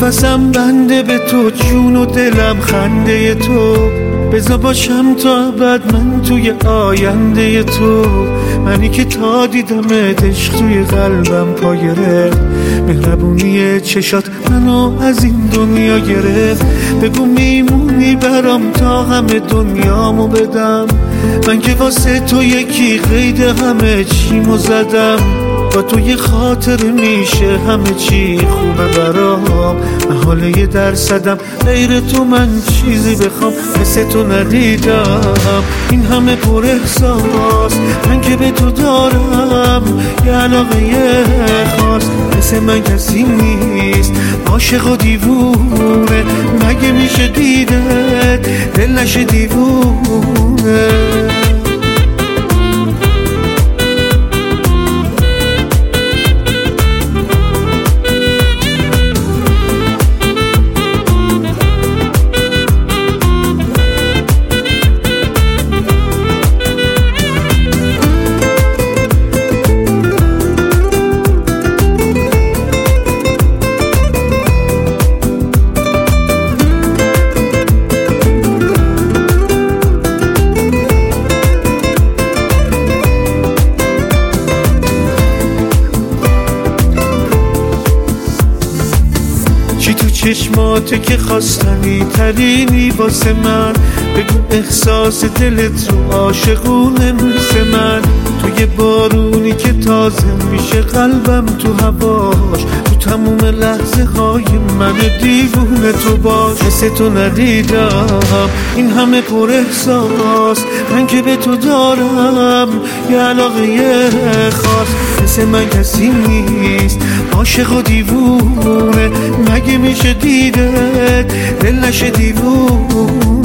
نفسم بنده به تو، جون و دلم خنده تو. بذار باشم تا ابد من توی آینده تو. منی که تا دیدمت عشق توی قلبم پا گرفت. مهربونی چشات منو از این دنیا گرفت. بگو میمونی برام تا همه دنیامو بدم. من که واسه تو یکی قید همه چیمو زدم. با تو یه خاطر میشه همه چی خوبه برام. محاله یه درصدم غیر تو من چیزی بخوام مثل تو ندیدم. این همه پر احساس من که به تو دارم، یه علاقه یه خاص مثل من کسی نیست. عاشق و دیوونه مگه میشه دیدت دل نشه دیوونه. چی تو چشماته که خواستنی ترینی واسه من؟ بگو احساس دلت رو عاشقونه مثل من. تو یه بارونی که تازه میشه قلبم تو هواش. تو تموم لحظه های من دیوونه تو باش. مثل تو ندیدم این همه پر احساس من که به تو دارم، یه علاقه یه خاص مثل من کسی نیست. عاشق و دیوونه مگه میشه دیدت دل نشه دیوونه.